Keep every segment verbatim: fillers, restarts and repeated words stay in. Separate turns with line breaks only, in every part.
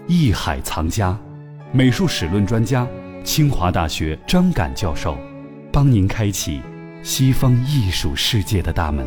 艺海藏家，美术史论专家，清华大学张敢教授，帮您开启西方艺术世界的大门。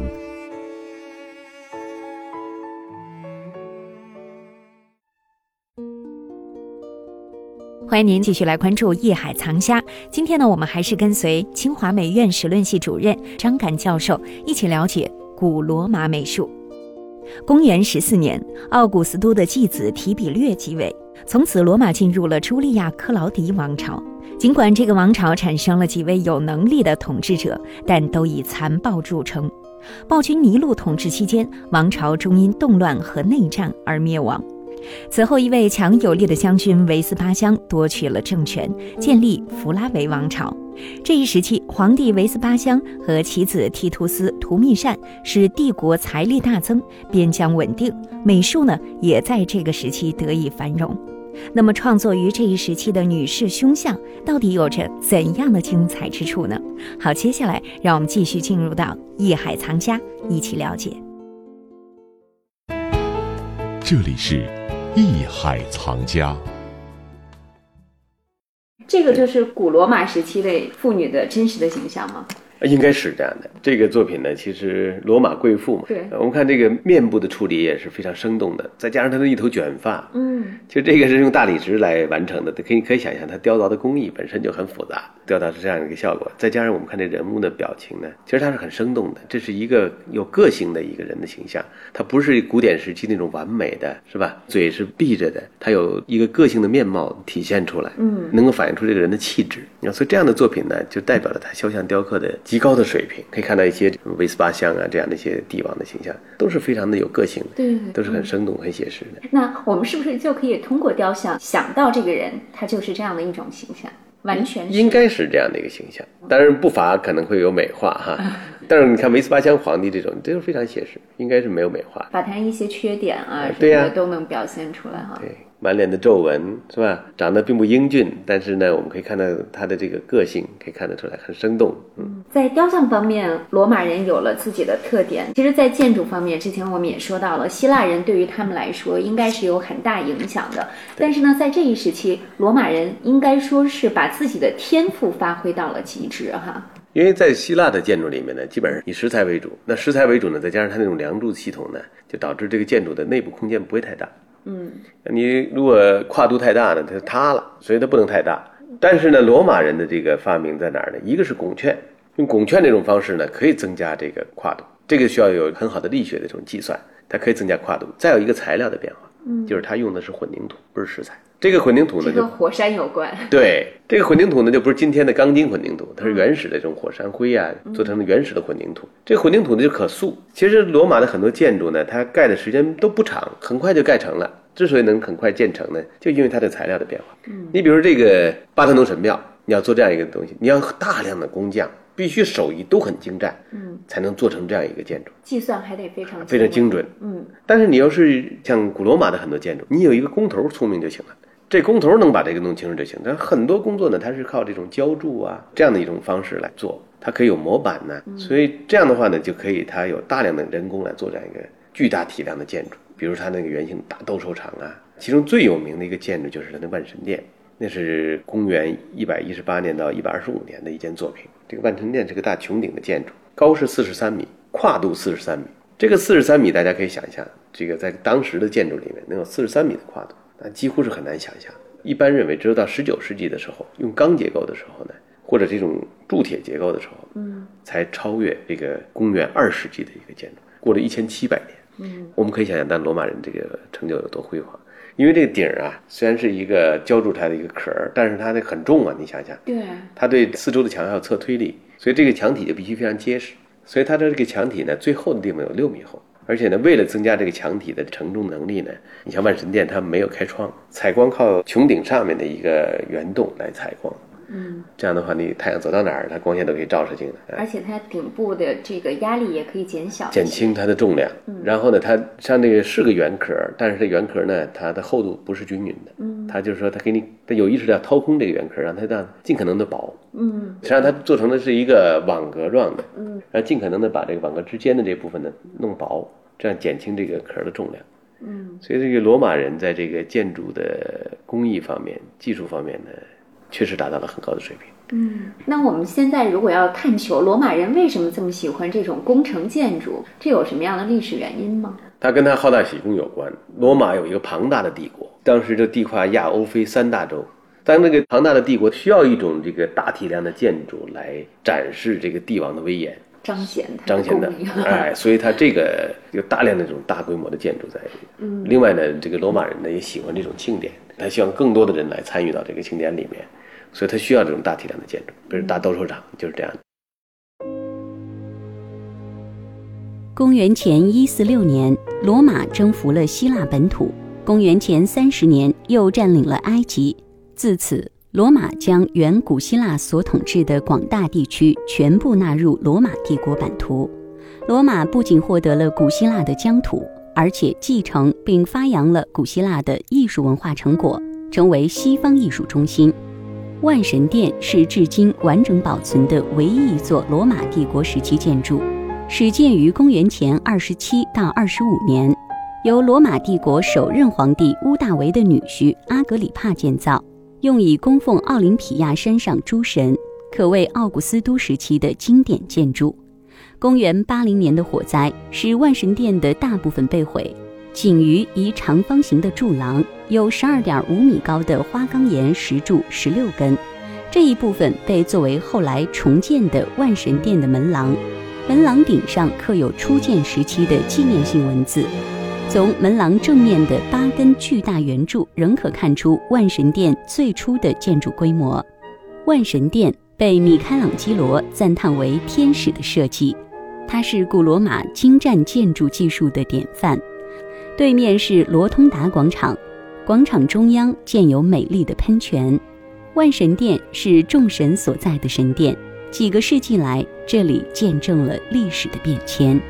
欢迎您继续来关注艺海藏家。今天呢，我们还是跟随清华美院史论系主任张敢教授一起了解古罗马美术。公元十四年，奥古斯都的继子提比略继位，从此罗马进入了朱利亚·克劳迪王朝。尽管这个王朝产生了几位有能力的统治者，但都以残暴著称。暴君尼禄统治期间，王朝终因动乱和内战而灭亡。此后，一位强有力的将军维斯巴乡夺取了政权，建立弗拉维王朝。这一时期，皇帝维斯巴乡和其子提图斯图密善使帝国财力大增，边疆稳定，美术呢也在这个时期得以繁荣。那么，创作于这一时期的女士胸像到底有着怎样的精彩之处呢？好，接下来让我们继续进入到艺海藏家，一起了解。
这里是艺海藏家。
这个就是古罗马时期的妇女的真实的形象吗？
应该是这样的。这个作品呢，其实罗马贵妇嘛，
对，
我们看这个面部的处理也是非常生动的，再加上她的一头卷发，
嗯，
其实这个是用大理石来完成的，可以可以想象它雕凿的工艺本身就很复杂，雕凿是这样一个效果。再加上我们看这人物的表情呢，其实它是很生动的，这是一个有个性的一个人的形象，它不是古典时期那种完美的，是吧？嘴是闭着的，它有一个个性的面貌体现出来，嗯，能够反映出这个人的气质。所以这样的作品呢，就代表了他肖像雕刻的极高的水平。可以看到一些维斯巴乡啊这样的一些帝王的形象，都是非常的有个性的，
对，
都是很生动、很写实的。
那我们是不是就可以通过雕像想到这个人，他就是这样的一种形象？完全是
应该是这样的一个形象，当然不乏可能会有美化哈。但是你看维斯巴乡皇帝这种，这个非常写实，应该是没有美化，
把他一些缺点啊什
对呀、
么的都能表现出来哈。
对，满脸的皱纹是吧？长得并不英俊，但是呢，我们可以看到他的这个个性，可以看得出来很生动。嗯，
在雕像方面，罗马人有了自己的特点。其实，在建筑方面，之前我们也说到了，希腊人对于他们来说应该是有很大影响的。但是呢，在这一时期，罗马人应该说是把自己的天赋发挥到了极致哈。
因为在希腊的建筑里面呢，基本上以石材为主，那石材为主呢，再加上它那种梁柱系统呢，就导致这个建筑的内部空间不会太大。嗯，你如果跨度太大呢，它就塌了，所以它不能太大。但是呢，罗马人的这个发明在哪儿呢？一个是拱券，用拱券这种方式呢，可以增加这个跨度，这个需要有很好的力学的这种计算，它可以增加跨度。再有一个材料的变化，嗯，就是它用的是混凝土，不是石材。这个混凝土呢，
就和火山有关。
对，这个混凝土呢，就不是今天的钢筋混凝土，它是原始的这种火山灰啊做成的原始的混凝土。这个混凝土呢就可塑。其实罗马的很多建筑呢，它盖的时间都不长，很快就盖成了。之所以能很快建成呢，就因为它的材料的变化。嗯，你比如这个巴特农神庙，你要做这样一个东西，你要大量的工匠，必须手艺都很精湛，嗯，才能做成这样一个建筑。
计算还得非常
非常精准。嗯，但是你要是像古罗马的很多建筑，你有一个工头聪明就行了。这工头能把这个弄清楚就行，但很多工作呢，它是靠这种浇筑啊这样的一种方式来做，它可以有模板呢、嗯，所以这样的话呢，就可以它有大量的人工来做这样一个巨大体量的建筑。比如它那个圆形大斗兽场啊，其中最有名的一个建筑就是它的万神殿，那是公元一百一十八年到一百二十五年的一件作品。这个万神殿是个大穹顶的建筑，高是四十三米，跨度四十三米。这个四十三米大家可以想象，这个在当时的建筑里面能有四十三米的跨度，那几乎是很难想象。一般认为只有到十九世纪的时候，用钢结构的时候呢，或者这种铸铁结构的时候，嗯，才超越这个公元二世纪的一个建筑，过了一千七百年。嗯，我们可以想象，但罗马人这个成就有多辉煌。因为这个顶啊，虽然是一个浇筑出来的一个壳，但是它那很重啊，你想想，
对，
它对四周的墙要测推力，所以这个墙体就必须非常结实。所以它的这个墙体呢，最厚的地方有六米厚。而且呢，为了增加这个墙体的承重能力呢，你像万神殿它没有开窗，采光靠穹顶上面的一个圆洞来采光。嗯，这样的话，你太阳走到哪儿，它光线都可以照射进来，
而且它顶部的这个压力也可以减小，
减轻它的重量。嗯，然后呢，它像那个是个圆壳，但是这圆壳呢，它的厚度不是均匀的。嗯，它就是说，它给你，它有意识的要掏空这个圆壳，让它让尽可能的薄。嗯，实际上它做成的是一个网格状的。嗯，然后尽可能的把这个网格之间的这部分呢弄薄，这样减轻这个壳的重量。
嗯，
所以这个罗马人在这个建筑的工艺方面、技术方面呢，确实达到了很高的水平。
嗯，那我们现在如果要探求罗马人为什么这么喜欢这种工程建筑，这有什么样的历史原因吗？
它跟它好大喜功有关。罗马有一个庞大的帝国，当时就地跨亚欧非三大洲。当那个庞大的帝国需要一种这个大体量的建筑来展示这个帝王的威严，
彰显它
彰显的，哎，所以它这个有大量的这种大规模的建筑在。嗯，另外呢，这个罗马人呢也喜欢这种庆典，他希望更多的人来参与到这个庆典里面，所以他需要这种大体量的建筑，比如大斗兽场就是这样的。
公元前一四六年，罗马征服了希腊本土。公元前三十年，又占领了埃及。自此，罗马将原古希腊所统治的广大地区全部纳入罗马帝国版图。罗马不仅获得了古希腊的疆土，而且继承并发扬了古希腊的艺术文化成果，成为西方艺术中心。万神殿是至今完整保存的唯一一座罗马帝国时期建筑，始建于公元前二十七到二十五年，由罗马帝国首任皇帝屋大维的女婿阿格里帕建造，用以供奉奥林匹亚山上诸神，可谓奥古斯都时期的经典建筑。公元八零年的火灾使万神殿的大部分被毁，仅余一长方形的柱廊，有 十二点五米高的花岗岩石柱十六根，这一部分被作为后来重建的万神殿的门廊。门廊顶上刻有初建时期的纪念性文字。从门廊正面的八根巨大圆柱仍可看出万神殿最初的建筑规模。万神殿被米开朗基罗赞叹为天使的设计，它是古罗马精湛建筑技术的典范。对面是罗通达广场，广场中央建有美丽的喷泉。万神殿是众神所在的神殿，几个世纪来，这里见证了历史的变迁。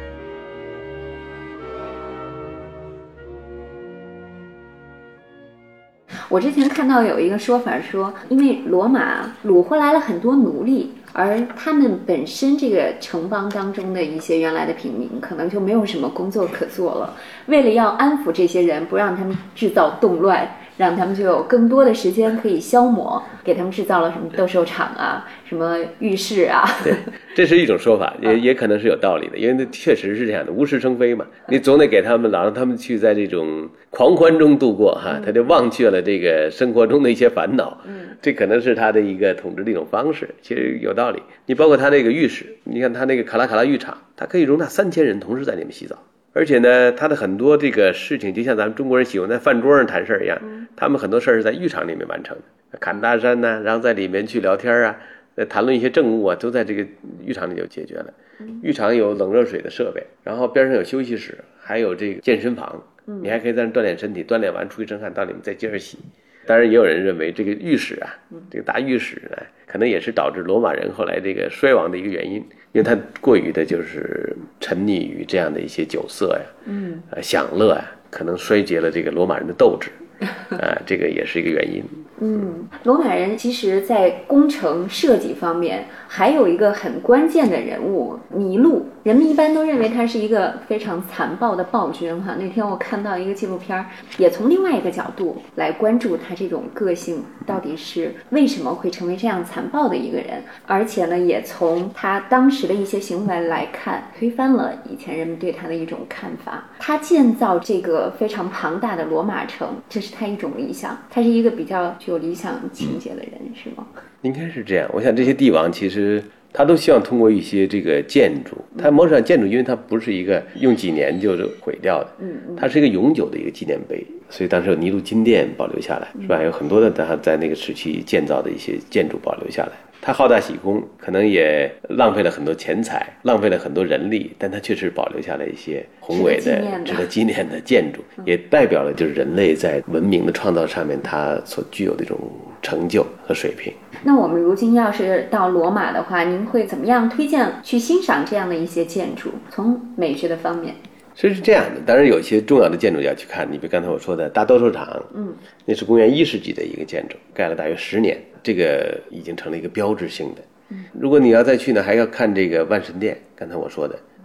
我之前看到有一个说法说，因为罗马掳回来了很多奴隶，而他们本身这个城邦当中的一些原来的平民可能就没有什么工作可做了，为了要安抚这些人，不让他们制造动乱，让他们就有更多的时间可以消磨，给他们制造了什么斗兽场啊，什么浴室啊。
对，这是一种说法，也也可能是有道理的，因为那确实是这样的，无事生非嘛，你总得给他们，老让他们去在这种狂欢中度过哈，他就忘却了这个生活中的一些烦恼。嗯，这可能是他的一个统治的一种方式，其实有道理。你包括他那个浴室，你看他那个卡拉卡拉浴场，它可以容纳三千人同时在里面洗澡。而且呢，他的很多这个事情，就像咱们中国人喜欢在饭桌上谈事儿一样，他们很多事儿是在浴场里面完成的，侃大山呢、啊，然后在里面去聊天啊，谈论一些政务啊，都在这个浴场里就解决了。浴场有冷热水的设备，然后边上有休息室，还有这个健身房，你还可以在那锻炼身体，锻炼完出一身汗到里面再接着洗。当然也有人认为这个浴室啊，这个大浴室呢，可能也是导致罗马人后来这个衰亡的一个原因，因为他过于的就是沉溺于这样的一些酒色呀，嗯，呃，享乐啊，可能衰竭了这个罗马人的斗志，啊、呃，这个也是一个原因。
嗯，罗马人其实在工程设计方面还有一个很关键的人物尼禄，人们一般都认为他是一个非常残暴的暴君哈。那天我看到一个纪录片，也从另外一个角度来关注他这种个性到底是为什么会成为这样残暴的一个人，而且呢，也从他当时的一些行为来看，推翻了以前人们对他的一种看法。他建造这个非常庞大的罗马城，这是他一种理想，他是一个比较有理想情节的人，是吗？
应该是这样。我想这些帝王其实他都希望通过一些这个建筑，他某种上建筑，因为它不是一个用几年就毁掉的，嗯，它是一个永久的一个纪念碑，所以当时有尼禄金殿保留下来，是吧？有很多的他在那个时期建造的一些建筑保留下来。他好大喜功，可能也浪费了很多钱财，浪费了很多人力，但他确实保留下了一些宏伟的、值得纪念的建筑，也代表了就是人类在文明的创造上面他所具有的一种成就和水平。
那我们如今要是到罗马的话，您会怎么样推荐去欣赏这样的一些建筑？从美学的方面。
所以是这样的，当然有一些重要的建筑要去看，你比如刚才我说的大斗兽场，嗯，那是公元一世纪的一个建筑，盖了大约十年，这个已经成了一个标志性的。嗯，如果你要再去呢，还要看这个万神殿，刚才我说的，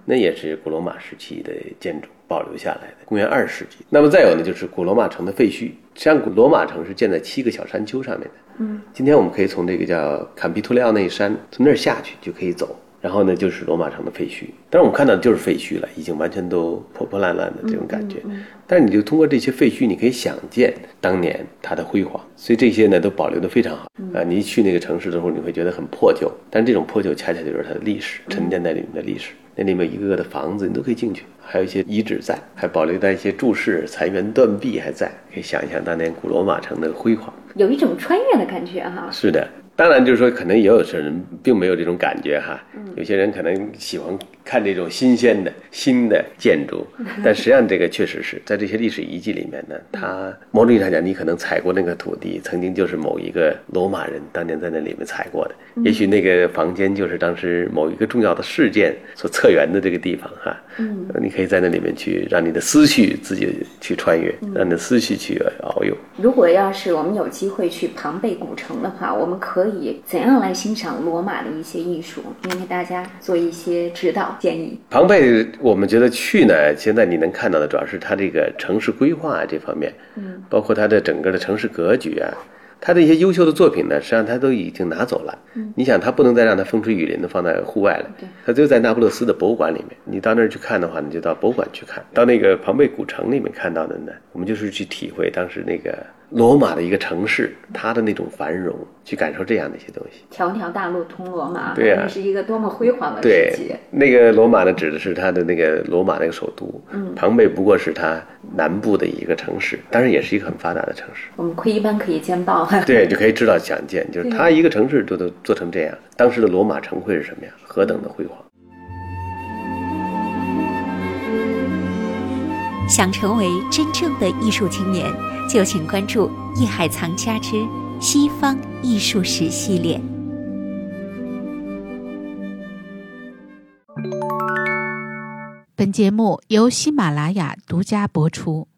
那也是古罗马时期的建筑保留下来的，公元二世纪。那么再有呢，就是古罗马城的废墟。实际上，古罗马城是建在七个小山丘上面的。嗯，今天我们可以从这个叫坎皮图利奥那一山，从那儿下去就可以走。然后呢，就是罗马城的废墟。当然，我们看到的就是废墟了，已经完全都破破烂烂的这种感觉。嗯嗯嗯、但是，你就通过这些废墟，你可以想见当年它的辉煌。所以这些呢，都保留得非常好。啊，你一去那个城市的时候，你会觉得很破旧，但是这种破旧恰恰就是它的历史，沉淀在里面的历史。那里面一个个的房子，你都可以进去，还有一些遗址在，还保留在一些柱式、残垣断壁还在，可以想一想当年古罗马城的辉煌，
有一种穿越的感觉哈。
是的。当然就是说可能也有些人并没有这种感觉哈，有些人可能喜欢看这种新鲜的新的建筑，但实际上这个确实是在这些历史遗迹里面呢，它某种意义上讲，你可能踩过那个土地曾经就是某一个罗马人当年在那里面踩过的，也许那个房间就是当时某一个重要的事件所策源的这个地方哈，嗯，你可以在那里面去让你的思绪自己去穿越，让你的思绪去遨游。
如果要是我们有机会去庞贝古城的话，我们可以怎样来欣赏罗马的一些艺术？您给大家做一些指导建议。
庞贝我们觉得去呢，现在你能看到的主要是它这个城市规划这方面，嗯，包括它的整个的城市格局啊，它的一些优秀的作品呢，实际上它都已经拿走了。嗯，你想它不能再让它风吹雨淋的放在户外了，对，它就在那不勒斯的博物馆里面。你到那儿去看的话，你就到博物馆去看。到那个庞贝古城里面看到的呢，我们就是去体会当时那个罗马的一个城市，它的那种繁荣，去感受这样的一些东西。
条条大路通罗马，
对啊，
那是一个多么辉煌的世界。
对，那个罗马呢，指的是它的那个罗马那个首都，嗯，庞贝不过是它南部的一个城市，当然也是一个很发达的城市。
我们可以一般可以见报，
对，就可以知道想见，就是它一个城市都都做成这样，当时的罗马城会是什么样，何等的辉煌。
想成为真正的艺术青年，就请关注《艺海藏家之西方艺术史》系列。
本节目由喜马拉雅独家播出。